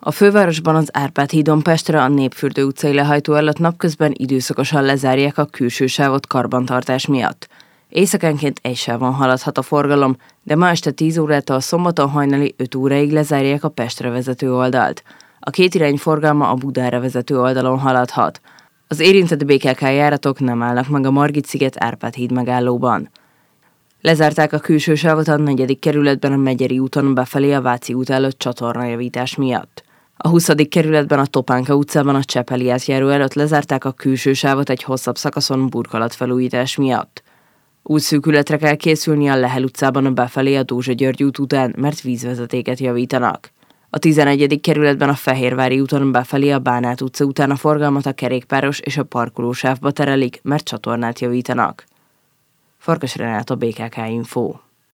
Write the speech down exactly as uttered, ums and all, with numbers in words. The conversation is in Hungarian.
A fővárosban az Árpád hídon Pestre a Népfürdő utcai lehajtó előtt napközben időszakosan lezárják a külső sávot karbantartás miatt. Éjszakánként egy sávon haladhat a forgalom, de ma este tíz órától szombaton hajnali öt óráig lezárják a Pestre vezető oldalt. A két irány forgalma a Budára vezető oldalon haladhat. Az érintett bé ká ká járatok nem állnak meg a Margit-sziget Árpád híd megállóban. Lezárták a külső sávot a negyedik kerületben a Megyeri úton befelé a Váci út előtt csatornajavítás miatt. A huszadik kerületben a Topánka utcában a Csepeli átjáró előtt lezárták a külső sávot egy hosszabb szakaszon burkolatfelújítás miatt. Útszűkületre kell készülni a Lehel utcában a befelé a Dózsa György út után, mert vízvezetéket javítanak. A tizenegyedik kerületben a Fehérvári úton befelé a Bánát utca után a forgalmat a kerékpáros és a parkolósávba terelik, mert csatornát javítanak. Farkas Renáta, bé ká ká Info.